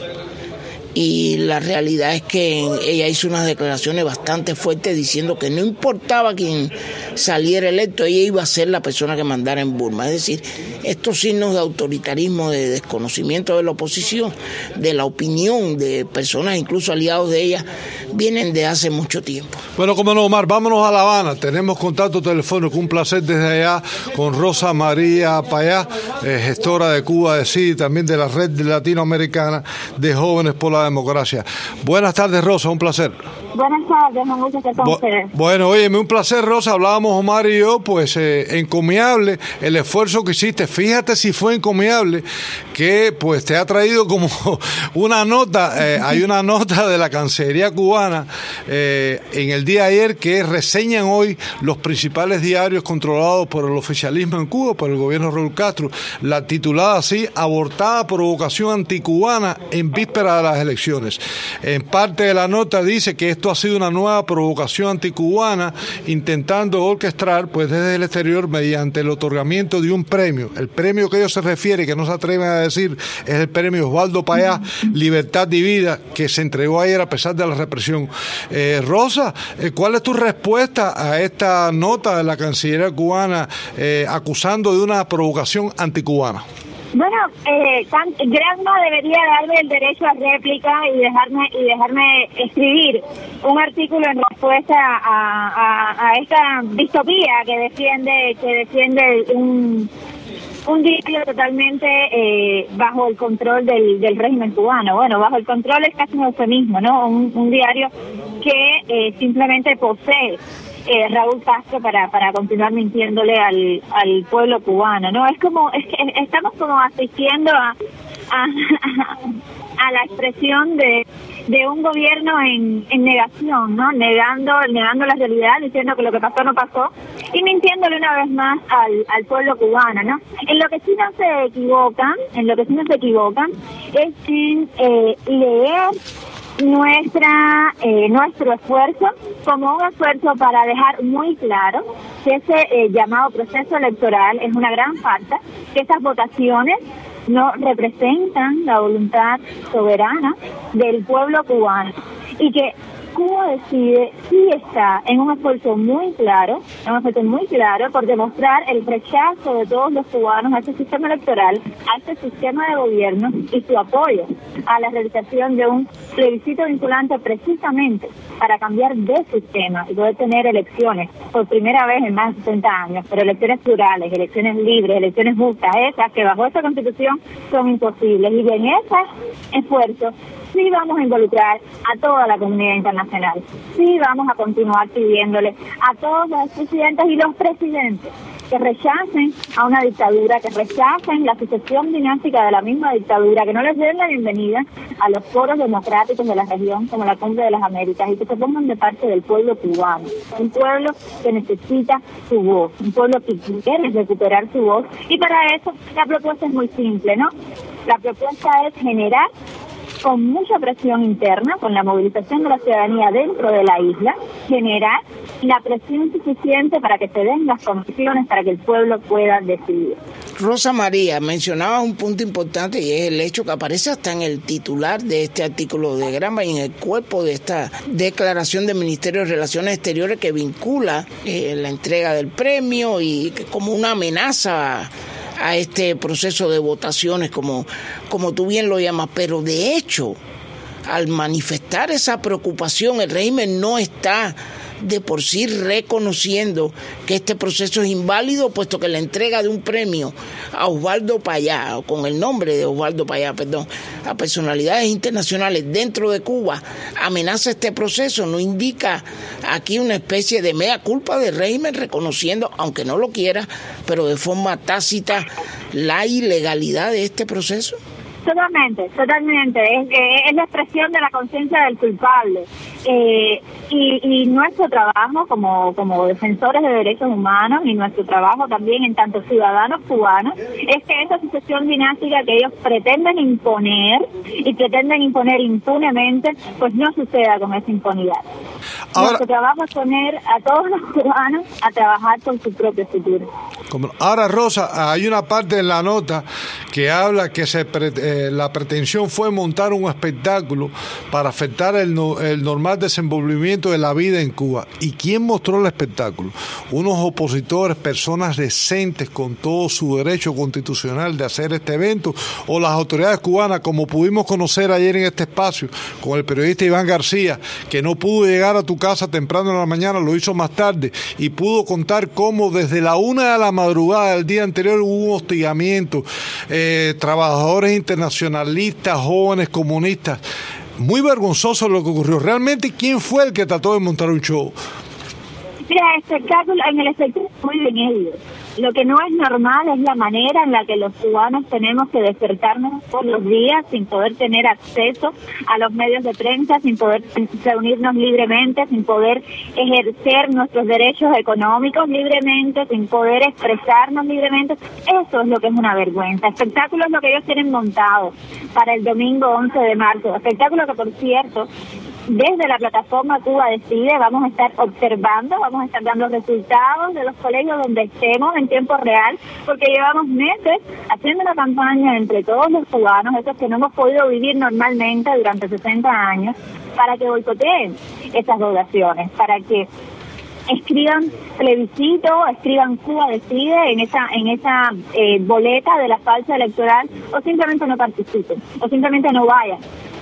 [SPEAKER 19] Y la realidad es que ella hizo unas declaraciones bastante fuertes diciendo que no importaba quién saliera electo, ella iba a ser la persona que mandara en Burma. Es decir, estos signos de autoritarismo, de desconocimiento de la oposición, de la opinión de personas, incluso aliados de ella, vienen de hace mucho tiempo.
[SPEAKER 1] Bueno, como no, Omar, vámonos a La Habana. Tenemos contacto telefónico, un placer desde allá con Rosa María Payá, gestora de Cuba de Sí, también de la Red Latinoamericana de Jóvenes por la Democracia. Buenas tardes, Rosa, un placer.
[SPEAKER 20] Buenas tardes, un gusto estar con ustedes.
[SPEAKER 1] Bueno, óyeme, un placer, Rosa. Hablábamos Omar y yo, pues encomiable el esfuerzo que hiciste. Fíjate si fue encomiable que pues te ha traído como una nota. Hay una nota de la Cancillería cubana en el día de ayer que reseñan hoy los principales diarios controlados por el oficialismo en Cuba, por el gobierno de Raúl Castro. La titulada así: abortada provocación anticubana en víspera de las elecciones. En parte de la nota dice que esto ha sido una nueva provocación anticubana intentando orquestar pues desde el exterior mediante el otorgamiento de un premio. El premio que ellos se refieren, que no se atreven a decir, es el premio Osvaldo Payá, Libertad y Vida, que se entregó ayer a pesar de la represión. Rosa, ¿cuál es tu respuesta a esta nota de la Cancillería cubana acusando de una provocación anticubana?
[SPEAKER 20] Bueno, Granma debería darme el derecho a réplica y dejarme escribir un artículo en respuesta a esta distopía que defiende un diario totalmente bajo el control del régimen cubano. Bueno, bajo el control es casi un eufemismo, ¿no? Un diario que simplemente posee Raúl Castro para continuar mintiéndole al pueblo cubano, ¿no? Es que estamos como asistiendo a la expresión de un gobierno en negación, ¿no? Negando la realidad, diciendo que lo que pasó no pasó y mintiéndole una vez más al pueblo cubano, ¿no? En lo que sí no se equivocan es en leer nuestro esfuerzo como un esfuerzo para dejar muy claro que ese llamado proceso electoral es una gran farsa, que esas votaciones no representan la voluntad soberana del pueblo cubano y que Cuba decide sí está en un esfuerzo muy claro por demostrar el rechazo de todos los cubanos a este sistema electoral, a este sistema de gobierno y su apoyo a la realización de un plebiscito vinculante precisamente para cambiar de sistema y poder tener elecciones por primera vez en más de 60 años, pero elecciones plurales, elecciones libres, elecciones justas, esas que bajo esta Constitución son imposibles. Y en ese esfuerzo sí vamos a involucrar a toda la comunidad internacional. Sí vamos a continuar pidiéndole a todos los presidentes y los presidentes que rechacen a una dictadura, que rechacen la sucesión dinástica de la misma dictadura, que no les den la bienvenida a los foros democráticos de la región como la Cumbre de las Américas y que se pongan de parte del pueblo cubano, un pueblo que necesita su voz, un pueblo que quiere recuperar su voz, y para eso la propuesta es muy simple, ¿no? La propuesta es generar con mucha presión interna, con la movilización de la ciudadanía dentro de la isla, generar la presión suficiente para que se den las condiciones para que el pueblo pueda decidir.
[SPEAKER 19] Rosa María, mencionaba un punto importante y es el hecho que aparece hasta en el titular de este artículo de Granma y en el cuerpo de esta declaración del Ministerio de Relaciones Exteriores que vincula la entrega del premio y como una amenaza a este proceso de votaciones, como tú bien lo llamas, pero de hecho, al manifestar esa preocupación, el régimen no está de por sí reconociendo que este proceso es inválido, puesto que la entrega de un premio a Osvaldo Payá, o con el nombre de Osvaldo Payá, a personalidades internacionales dentro de Cuba, amenaza este proceso, no indica aquí una especie de mea culpa del régimen reconociendo, aunque no lo quiera, pero de forma tácita, la ilegalidad de este proceso.
[SPEAKER 20] Totalmente. Es la expresión de la conciencia del culpable. Y nuestro trabajo como defensores de derechos humanos y nuestro trabajo también en tanto ciudadanos cubanos es que esa sucesión dinástica que ellos pretenden imponer impunemente, pues no suceda con esa impunidad. Nuestro trabajo es poner a todos los cubanos a trabajar por su propio futuro.
[SPEAKER 1] Ahora, Rosa, hay una parte en la nota que habla que se la pretensión fue montar un espectáculo para afectar el normal desenvolvimiento de la vida en Cuba. ¿Y quién mostró el espectáculo? Unos opositores, personas decentes con todo su derecho constitucional de hacer este evento, o las autoridades cubanas, como pudimos conocer ayer en este espacio con el periodista Iván García, que no pudo llegar a tu casa temprano en la mañana, lo hizo más tarde, y pudo contar cómo desde la 1 de la madrugada del día anterior hubo un hostigamiento, trabajadores internacionalistas, jóvenes comunistas. Muy vergonzoso lo que ocurrió. Realmente, ¿quién fue el que trató de montar un show?
[SPEAKER 20] Mira, en el espectáculo muy bien ellos. Lo que no es normal es la manera en la que los cubanos tenemos que despertarnos todos los días sin poder tener acceso a los medios de prensa, sin poder reunirnos libremente, sin poder ejercer nuestros derechos económicos libremente, sin poder expresarnos libremente. Eso es lo que es una vergüenza. Espectáculo es lo que ellos tienen montado para el domingo 11 de marzo. Espectáculo que, por cierto, desde la plataforma Cuba Decide vamos a estar observando, vamos a estar dando resultados de los colegios donde estemos en tiempo real, porque llevamos meses haciendo una campaña entre todos los cubanos, esos que no hemos podido vivir normalmente durante 60 años, para que boicoteen esas votaciones, para que escriban plebiscito, escriban Cuba Decide en esa boleta de la falsa electoral, o simplemente no participen, o simplemente no vayan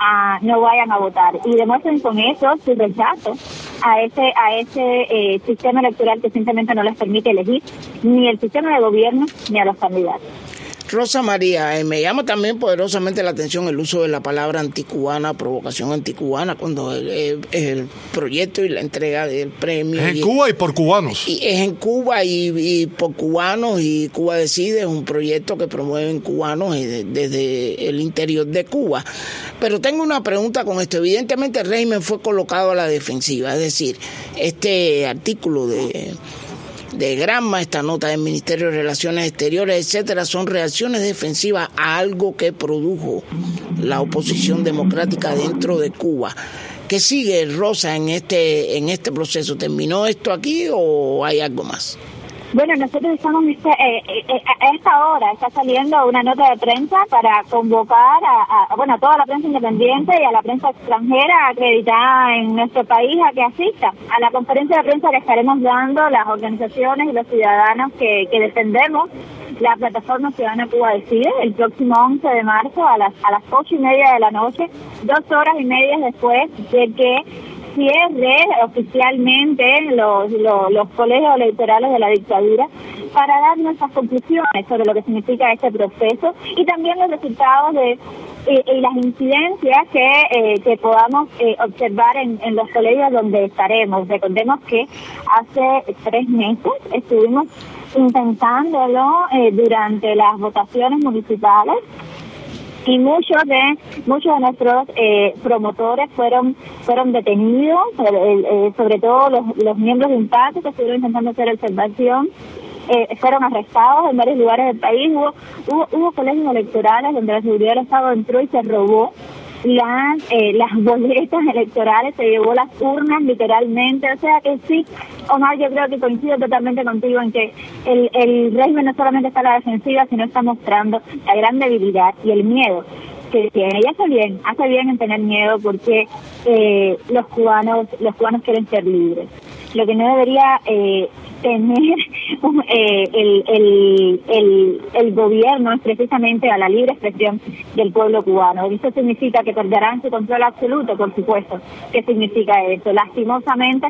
[SPEAKER 20] a votar, y demuestren con eso su rechazo a ese sistema electoral que simplemente no les permite elegir ni el sistema de gobierno ni a los candidatos.
[SPEAKER 19] Rosa María, me llama también poderosamente la atención el uso de la palabra anticubana, provocación anticubana, cuando el proyecto y la entrega del premio...
[SPEAKER 1] Es en Cuba y por cubanos.
[SPEAKER 19] Y es en Cuba y por cubanos, y Cuba Decide es un proyecto que promueven cubanos desde el interior de Cuba. Pero tengo una pregunta con esto. Evidentemente el régimen fue colocado a la defensiva, es decir, este artículo de Granma, esta nota del Ministerio de Relaciones Exteriores, etcétera, son reacciones defensivas a algo que produjo la oposición democrática dentro de Cuba. ¿Qué sigue, Rosa, en este proceso? ¿Terminó esto aquí o hay algo más?
[SPEAKER 20] Bueno, nosotros estamos, a esta hora está saliendo una nota de prensa para convocar a toda la prensa independiente y a la prensa extranjera acreditada en nuestro país a que asista a la conferencia de prensa que estaremos dando las organizaciones y los ciudadanos que defendemos la plataforma Ciudadana Cuba Decide el próximo 11 de marzo a las 8:30 de la noche, 2 horas y media después de que cierre oficialmente los colegios electorales de la dictadura, para dar nuestras conclusiones sobre lo que significa este proceso y también los resultados y las incidencias que podamos observar en los colegios donde estaremos. Recordemos que hace 3 meses estuvimos intentándolo durante las votaciones municipales, y muchos de nuestros promotores fueron detenidos, sobre todo los miembros de Impacto que estuvieron intentando hacer observación, fueron arrestados en varios lugares del país. Hubo colegios electorales donde la seguridad del Estado entró y se robó las boletas electorales, se llevó las urnas literalmente. O sea que sí, Omar, yo creo que coincido totalmente contigo en que el régimen no solamente está a la defensiva, sino está mostrando la gran debilidad y el miedo que tiene. Y hace bien en tener miedo, porque los cubanos quieren ser libres. Lo que no debería tener el gobierno es precisamente a la libre expresión del pueblo cubano. ¿Eso significa que perderán su control absoluto? Por supuesto. ¿Qué significa eso? Lastimosamente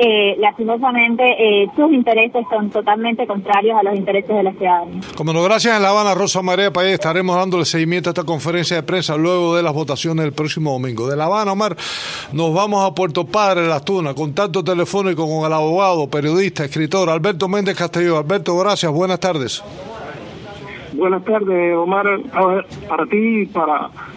[SPEAKER 20] sus intereses son totalmente contrarios a los intereses de la ciudadanía.
[SPEAKER 1] Como no, gracias en La Habana, Rosa María Payés. Estaremos dándole seguimiento a esta conferencia de prensa luego de las votaciones del próximo domingo. De La Habana, Omar, nos vamos a Puerto Padre, Las Tunas, contacto telefónico con el abogado, periodista, escritor Alberto Méndez Castelló. Alberto, gracias, buenas tardes.
[SPEAKER 4] Buenas tardes, Omar, para ti y para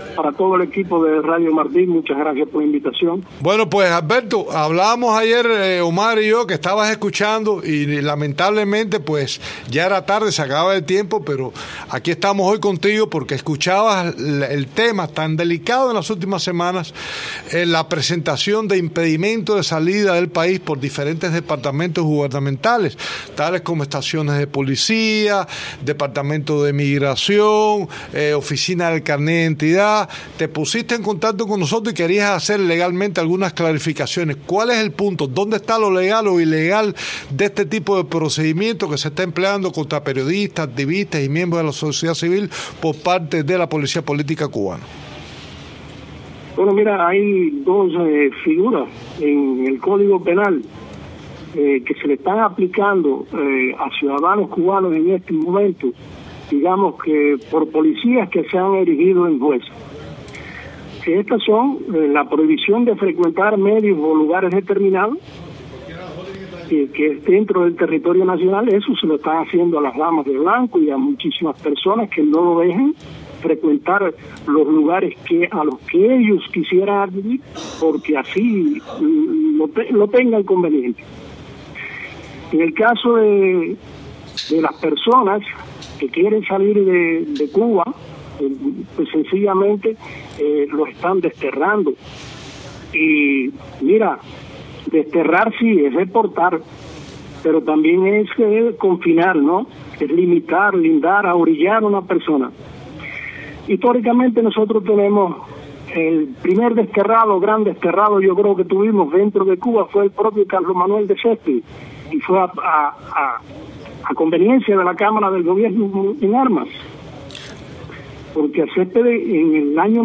[SPEAKER 21] para todo el equipo de Radio Martí. Muchas gracias por la invitación.
[SPEAKER 1] Bueno, pues Alberto, hablábamos ayer, Omar y yo, que estabas escuchando y lamentablemente pues ya era tarde, se acababa el tiempo, pero aquí estamos hoy contigo porque escuchabas el tema tan delicado en las últimas semanas, la presentación de impedimento de salida del país por diferentes departamentos gubernamentales, tales como estaciones de policía, departamento de migración, oficina del carnet de identidad. Te pusiste en contacto con nosotros y querías hacer legalmente algunas clarificaciones. ¿Cuál es el punto? ¿Dónde está lo legal o ilegal de este tipo de procedimiento que se está empleando contra periodistas, activistas y miembros de la sociedad civil por parte de la policía política cubana?
[SPEAKER 21] Bueno, mira, hay dos figuras en el Código Penal que se le están aplicando a ciudadanos cubanos en este momento, digamos que por policías que se han erigido en jueces. Estas son la prohibición de frecuentar medios o lugares determinados que es dentro del territorio nacional. Eso se lo están haciendo a las damas de blanco y a muchísimas personas que no lo dejen frecuentar los lugares a los que ellos quisieran acudir, porque así lo tengan conveniente. En el caso de las personas que quieren salir de Cuba, pues sencillamente lo están desterrando. Y mira, desterrar sí es deportar, pero también es confinar, ¿no? Es limitar, lindar, ahorillar a una persona. Históricamente nosotros tenemos el primer gran desterrado, yo creo que tuvimos dentro de Cuba, fue el propio Carlos Manuel de Céspedes, y fue a conveniencia de la Cámara del Gobierno en Armas, porque Céspedes en el año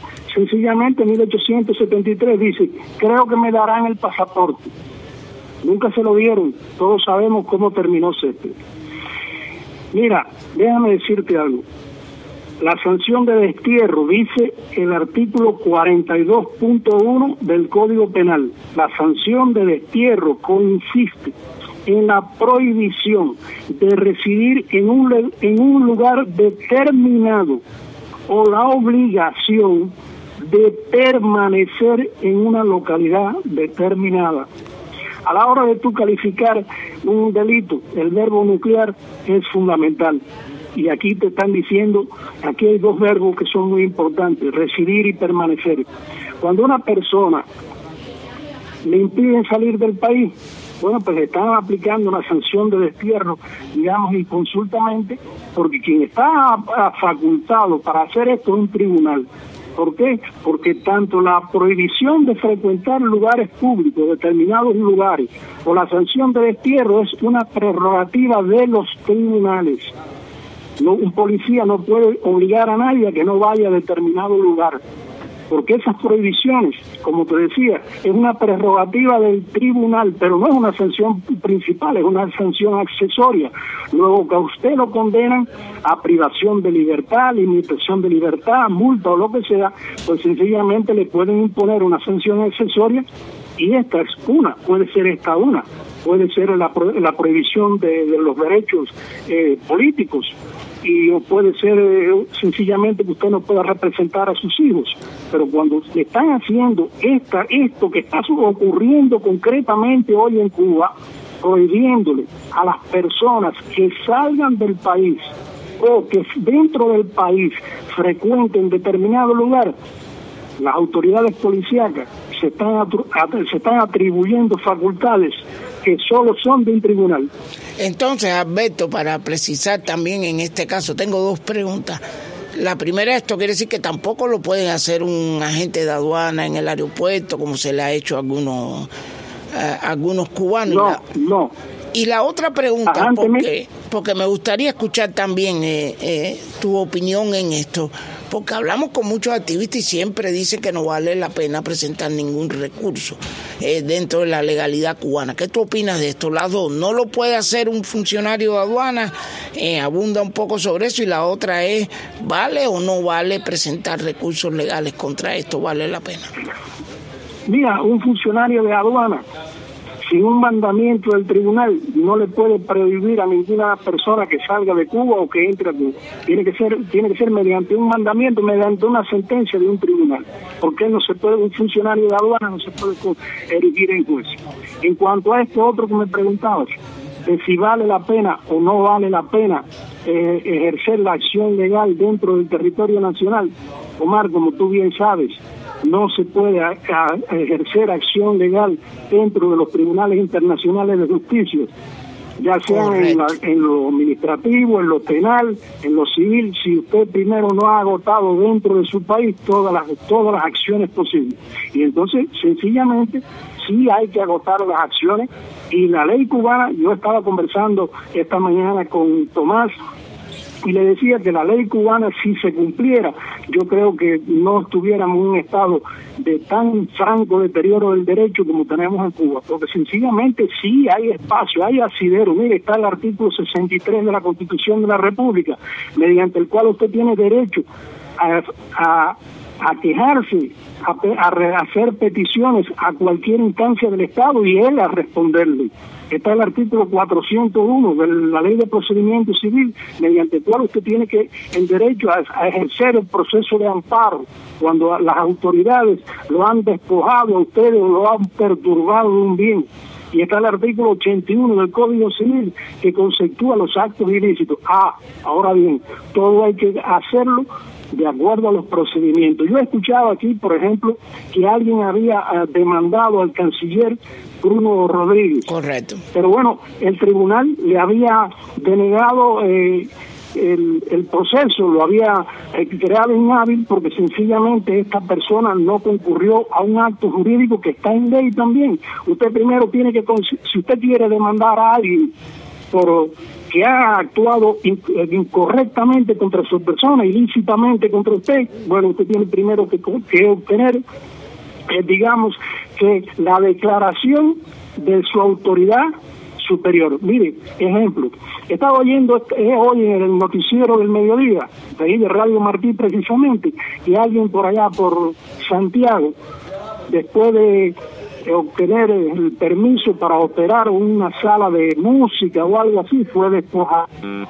[SPEAKER 21] 1873 dice: creo que me darán el pasaporte. Nunca se lo dieron. Todos sabemos cómo terminó Céspedes. Mira, déjame decirte algo. La sanción de destierro, dice el artículo 42.1 del Código Penal. La sanción de destierro consiste en la prohibición de residir en un lugar determinado o la obligación de permanecer en una localidad determinada. A la hora de tú calificar un delito, el verbo nuclear es fundamental. Y aquí te están diciendo, aquí hay dos verbos que son muy importantes: residir y permanecer. Cuando una persona le impiden salir del país, bueno, pues están aplicando una sanción de destierro, digamos, inconsultamente, porque quien está facultado para hacer esto es un tribunal. ¿Por qué? Porque tanto la prohibición de frecuentar lugares públicos, determinados lugares, o la sanción de destierro es una prerrogativa de los tribunales. No, un policía no puede obligar a nadie a que no vaya a determinado lugar, porque esas prohibiciones, como te decía, es una prerrogativa del tribunal, pero no es una sanción principal, es una sanción accesoria. Luego que a usted lo condenan a privación de libertad, limitación de libertad, multa o lo que sea, pues sencillamente le pueden imponer una sanción accesoria, y esta es una, puede ser esta una, puede ser la prohibición de los derechos políticos, y puede ser sencillamente que usted no pueda representar a sus hijos. Pero cuando le están haciendo esto que está ocurriendo concretamente hoy en Cuba, prohibiéndole a las personas que salgan del país o que dentro del país frecuenten determinado lugar, las autoridades policíacas se están atribuyendo facultades que solo son de un tribunal.
[SPEAKER 19] Entonces, Alberto, para precisar también en este caso, tengo dos preguntas. La primera, esto quiere decir que tampoco lo pueden hacer un agente de aduana en el aeropuerto, como se le ha hecho a algunos cubanos.
[SPEAKER 21] No.
[SPEAKER 19] Y la otra pregunta, porque me gustaría escuchar también tu opinión en esto, porque hablamos con muchos activistas y siempre dicen que no vale la pena presentar ningún recurso dentro de la legalidad cubana. ¿Qué tú opinas de esto? Las dos, ¿no lo puede hacer un funcionario de aduana? Abunda un poco sobre eso. Y la otra es, ¿vale o no vale presentar recursos legales contra esto? ¿Vale la pena?
[SPEAKER 21] Mira, un funcionario de aduana, sin un mandamiento del tribunal no le puede prohibir a ninguna persona que salga de Cuba o que entre a Cuba. Tiene que ser mediante un mandamiento, mediante una sentencia de un tribunal, porque no se puede, un funcionario de aduana no se puede erigir en juez. En cuanto a esto otro que me preguntabas, de si vale la pena o no vale la pena ejercer la acción legal dentro del territorio nacional, Omar, como tú bien sabes, no se puede ejercer acción legal dentro de los tribunales internacionales de justicia, ya sea en lo administrativo, en lo penal, en lo civil, si usted primero no ha agotado dentro de su país todas las acciones posibles. Y entonces, sencillamente, sí hay que agotar las acciones, y la ley cubana, yo estaba conversando esta mañana con Tomás, y le decía que la ley cubana, si se cumpliera, yo creo que no estuviéramos en un estado de tan franco deterioro del derecho como tenemos en Cuba, porque sencillamente sí hay espacio, hay asidero. Mire, está el artículo 63 de la Constitución de la República, mediante el cual usted tiene derecho a quejarse, a hacer peticiones a cualquier instancia del Estado y él a responderle. Está el artículo 401 de la Ley de Procedimiento Civil, mediante el cual usted tiene el derecho a ejercer el proceso de amparo cuando las autoridades lo han despojado a ustedes o lo han perturbado de un bien. Y está el artículo 81 del Código Civil, que conceptúa los actos ilícitos. Ahora bien, todo hay que hacerlo de acuerdo a los procedimientos. Yo he escuchado aquí, por ejemplo, que alguien había demandado al canciller Bruno Rodríguez.
[SPEAKER 19] Correcto.
[SPEAKER 21] Pero bueno, el tribunal le había denegado el proceso, lo había creado inhábil porque sencillamente esta persona no concurrió a un acto jurídico que está en ley también. Usted primero tiene que, si usted quiere demandar a alguien por que ha actuado incorrectamente contra su persona, ilícitamente contra usted, bueno, usted tiene primero que obtener, digamos, que la declaración de su autoridad superior. Mire, ejemplo, estaba oyendo hoy en el noticiero del mediodía, de ahí de Radio Martí precisamente, y alguien por allá, por Santiago, después de obtener el permiso para operar una sala de música o algo así, fue despojado.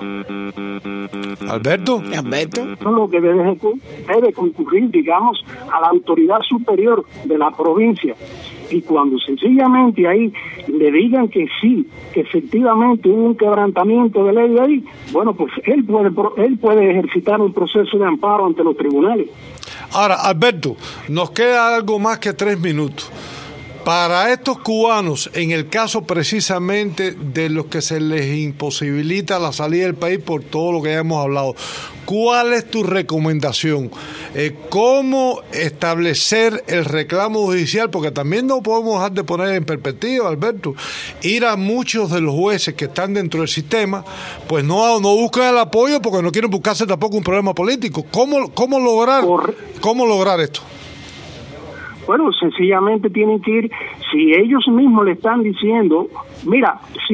[SPEAKER 1] Alberto,
[SPEAKER 21] no, lo que debe concurrir, digamos, a la autoridad superior de la provincia, y cuando sencillamente ahí le digan que sí, que efectivamente hubo un quebrantamiento de ley ahí, bueno, pues él puede ejercitar un proceso de amparo ante los tribunales.
[SPEAKER 1] Ahora, Alberto, nos queda algo más que 3 minutos. Para estos cubanos, en el caso precisamente de los que se les imposibilita la salida del país por todo lo que ya hemos hablado, ¿cuál es tu recomendación? ¿Cómo establecer el reclamo judicial? Porque también no podemos dejar de poner en perspectiva, Alberto, ir a muchos de los jueces que están dentro del sistema, pues no buscan el apoyo porque no quieren buscarse tampoco un problema político. ¿Cómo lograr esto?
[SPEAKER 21] Bueno, sencillamente tienen que ir, si ellos mismos le están diciendo, mira, si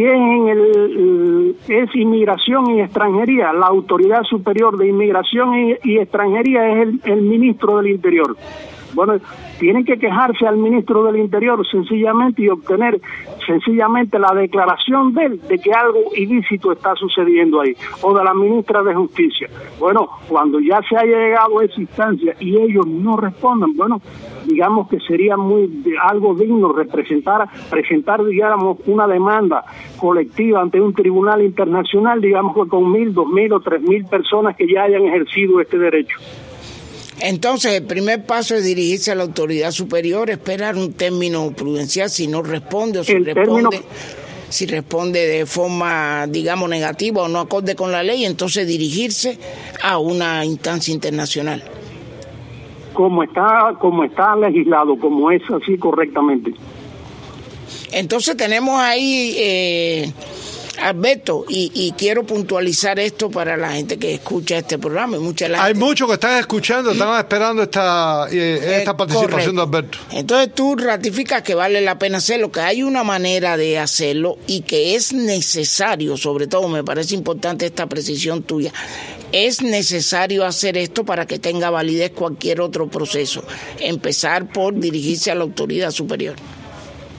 [SPEAKER 21] es inmigración y extranjería, la autoridad superior de inmigración y extranjería es el ministro del Interior. Bueno, tienen que quejarse al ministro del Interior sencillamente y obtener sencillamente la declaración de él de que algo ilícito está sucediendo ahí, o de la ministra de Justicia. Bueno, cuando ya se haya llegado a esa instancia y ellos no respondan, bueno, digamos que sería algo digno presentar, digamos, una demanda colectiva ante un tribunal internacional, digamos que con 1,000, 2,000 o 3,000 personas que ya hayan ejercido este derecho.
[SPEAKER 19] Entonces, el primer paso es dirigirse a la autoridad superior, esperar un término prudencial si no responde o si responde de forma, digamos, negativa o no acorde con la ley, entonces dirigirse a una instancia internacional.
[SPEAKER 21] Como está legislado, como es así correctamente.
[SPEAKER 19] Entonces tenemos ahí, Alberto, y quiero puntualizar esto para la gente que escucha este programa.
[SPEAKER 1] Hay muchos que están escuchando, están esperando esta participación de Alberto.
[SPEAKER 19] Entonces tú ratificas que vale la pena hacerlo, que hay una manera de hacerlo y que es necesario, sobre todo me parece importante esta precisión tuya, es necesario hacer esto para que tenga validez cualquier otro proceso, empezar por dirigirse a la autoridad superior.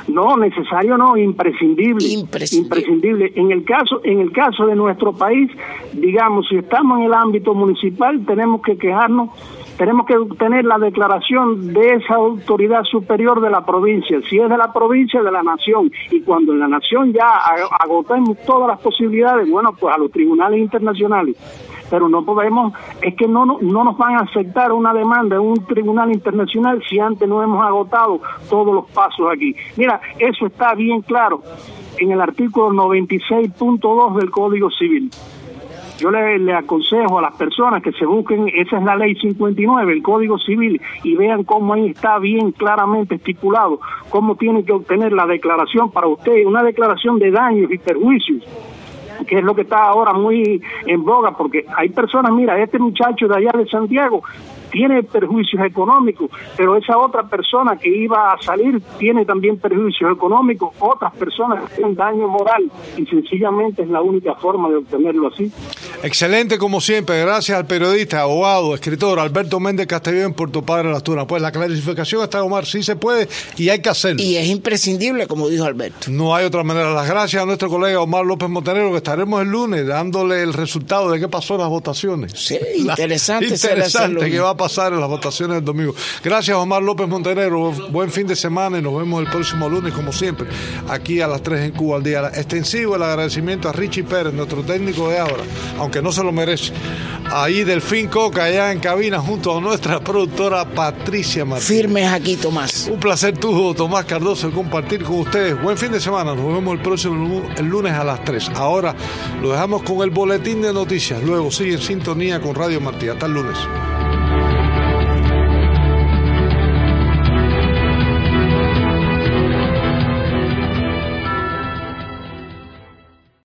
[SPEAKER 21] No, necesario no, imprescindible. Imprescindible. En el caso de nuestro país, digamos, si estamos en el ámbito municipal, tenemos que quejarnos, tenemos que obtener la declaración de esa autoridad superior de la provincia, si es de la provincia, de la nación, y cuando en la nación ya agotemos todas las posibilidades, bueno, pues a los tribunales internacionales. Pero no podemos, es que no nos van a aceptar una demanda en un tribunal internacional si antes no hemos agotado todos los pasos aquí. Mira, eso está bien claro en el artículo 96.2 del Código Civil. Yo le aconsejo a las personas que se busquen, esa es la ley 59, el Código Civil, y vean cómo ahí está bien claramente estipulado, cómo tienen que obtener la declaración para usted, una declaración de daños y perjuicios, que es lo que está ahora muy en boga, porque hay personas, mira, este muchacho de allá de Santiago tiene perjuicios económicos, pero esa otra persona que iba a salir tiene también perjuicios económicos, otras personas tienen daño moral, y sencillamente es la única forma de obtenerlo así.
[SPEAKER 1] Excelente como siempre, gracias al periodista, abogado, escritor Alberto Méndez Castelló en Puerto Padre Las Tunas. Pues la clarificación está, Omar, sí se puede y hay que hacerlo.
[SPEAKER 19] Y es imprescindible, como dijo Alberto.
[SPEAKER 1] No hay otra manera. Las gracias a nuestro colega Omar López Montenegro, que estaremos el lunes dándole el resultado de qué pasó en las votaciones.
[SPEAKER 19] Sí, interesante
[SPEAKER 1] qué va a pasar en las votaciones del domingo. Gracias, Omar López Montenegro. Buen fin de semana y nos vemos el próximo lunes, como siempre, aquí a las 3 en Cuba al día. Extensivo el agradecimiento a Richie Pérez, nuestro técnico de ahora, aunque no se lo merece. Ahí Delfín Coca, allá en cabina, junto a nuestra productora Patricia Martínez.
[SPEAKER 19] Firmes aquí, Tomás.
[SPEAKER 1] Un placer tuyo, Tomás Cardoso, el compartir con ustedes. Buen fin de semana. Nos vemos el lunes a las 3. Ahora lo dejamos con el boletín de noticias. Luego sigue en sintonía con Radio Martí. Hasta el lunes.